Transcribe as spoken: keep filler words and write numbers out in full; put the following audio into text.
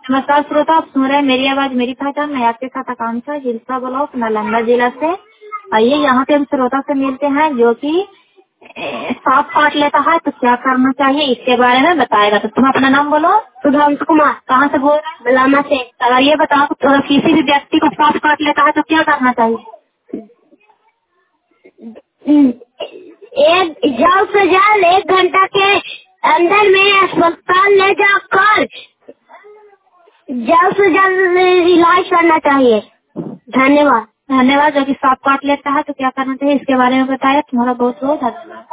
नमस्कार श्रोता, आप सुन रहे हैं मेरी आवाज मेरी पहचान। मैं आपके साथ आकांक्षा, जिला ब्लॉक नालंदा जिला से। आइए यहाँ पे हम श्रोता से मिलते हैं जो कि ए, सांप काट लेता है तो क्या करना चाहिए इसके बारे में बताएगा। तो तुम अपना नाम बोलो। सुधांशु कुमार। कहाँ से बोल रहे हैं? बलामा से। अगर ये बताओ तो किसी भी व्यक्ति को सांप काट लेता है तो क्या करना चाहिए? एक जल्द से जल्द एक घंटा के अंदर में अस्पताल ले जाकर जल्द से जल्द इलाज करना चाहिए। धन्यवाद। धन्यवाद। जो कि सांप काट लेता है तो क्या करना चाहिए इसके बारे में बताया। तुम्हारा बहुत बहुत धन्यवाद।